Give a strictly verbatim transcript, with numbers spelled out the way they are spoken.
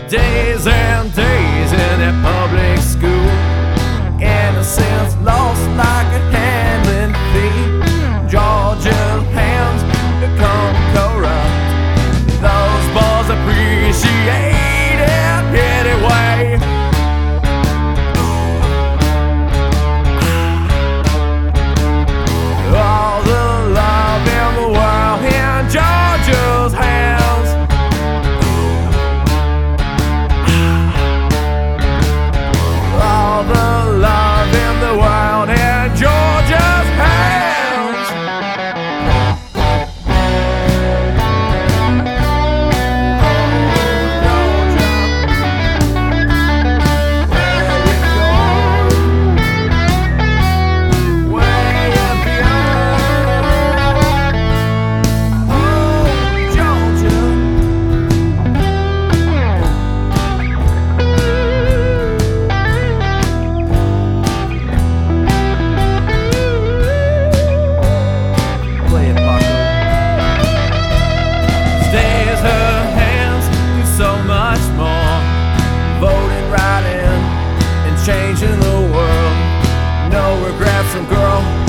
Days and days in that public school, innocence lost like a handling fee. Georgia's hands become corrupt. Those boys appreciate it anyway. All the love in the world in Georgia's hands. All the love in the world in Georgia's hands. Georgia, way and beyond. Oh, Georgia. Play it, Paco. Stays her hands do so much more. Voting right in and changing the world. No regrets, some girl.